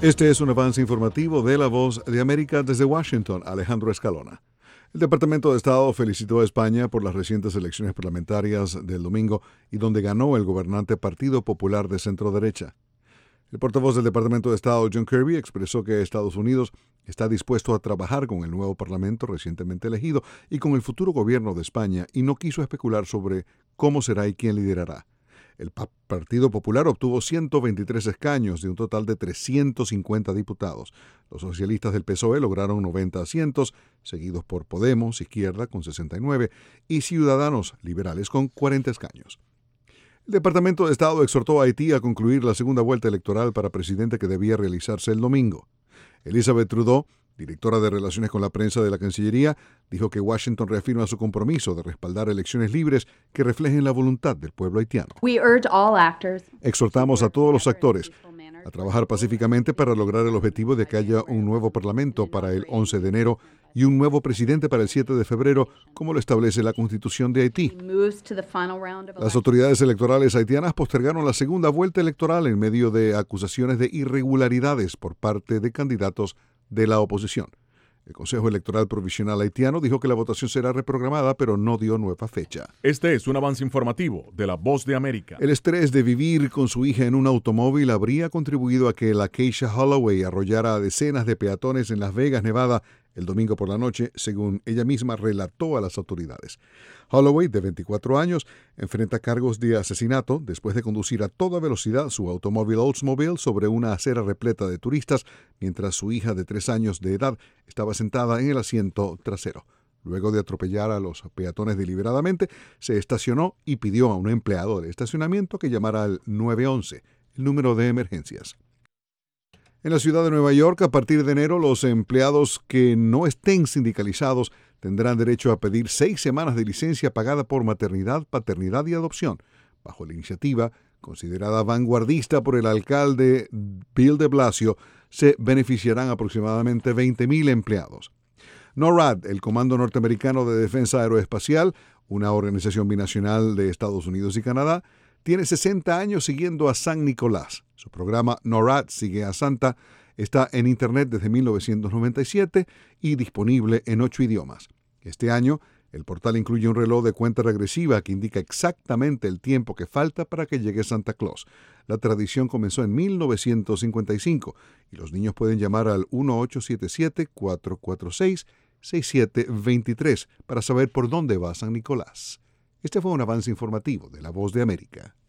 Este es un avance informativo de La Voz de América desde Washington. Alejandro Escalona. El Departamento de Estado felicitó a España por las recientes elecciones parlamentarias del domingo y donde ganó el gobernante Partido Popular de centro-derecha. El portavoz del Departamento de Estado, John Kirby, expresó que Estados Unidos está dispuesto a trabajar con el nuevo Parlamento recientemente elegido y con el futuro gobierno de España y no quiso especular sobre cómo será y quién liderará. El Partido Popular obtuvo 123 escaños de un total de 350 diputados. Los socialistas del PSOE lograron 90 asientos, seguidos por Podemos, Izquierda, con 69, y Ciudadanos Liberales, con 40 escaños. El Departamento de Estado exhortó a Haití a concluir la segunda vuelta electoral para presidente que debía realizarse el domingo. Elizabeth Trudeau, directora de Relaciones con la Prensa de la Cancillería, dijo que Washington reafirma su compromiso de respaldar elecciones libres que reflejen la voluntad del pueblo haitiano. Exhortamos a todos los actores a trabajar pacíficamente para lograr el objetivo de que haya un nuevo parlamento para el 11 de enero y un nuevo presidente para el 7 de febrero, como lo establece la Constitución de Haití. Las autoridades electorales haitianas postergaron la segunda vuelta electoral en medio de acusaciones de irregularidades por parte de candidatos de la oposición. El Consejo Electoral Provisional haitiano dijo que la votación será reprogramada, pero no dio nueva fecha. Este es un avance informativo de La Voz de América. El estrés de vivir con su hija en un automóvil habría contribuido a que la Keisha Holloway arrollara a decenas de peatones en Las Vegas, Nevada, el domingo por la noche, según ella misma relató a las autoridades. Holloway, de 24 años, enfrenta cargos de asesinato después de conducir a toda velocidad su automóvil Oldsmobile sobre una acera repleta de turistas mientras su hija de 3 años de edad estaba sentada en el asiento trasero. Luego de atropellar a los peatones deliberadamente, se estacionó y pidió a un empleado de estacionamiento que llamara al 911, el número de emergencias. En la ciudad de Nueva York, a partir de enero, los empleados que no estén sindicalizados tendrán derecho a pedir 6 semanas de licencia pagada por maternidad, paternidad y adopción. Bajo la iniciativa, considerada vanguardista por el alcalde Bill de Blasio, se beneficiarán aproximadamente 20,000 empleados. NORAD, el Comando Norteamericano de Defensa Aeroespacial, una organización binacional de Estados Unidos y Canadá, tiene 60 años siguiendo a San Nicolás. Su programa NORAD Sigue a Santa está en Internet desde 1997 y disponible en 8 idiomas. Este año, el portal incluye un reloj de cuenta regresiva que indica exactamente el tiempo que falta para que llegue Santa Claus. La tradición comenzó en 1955 y los niños pueden llamar al 1877-446-6723 para saber por dónde va San Nicolás. Este fue un avance informativo de La Voz de América.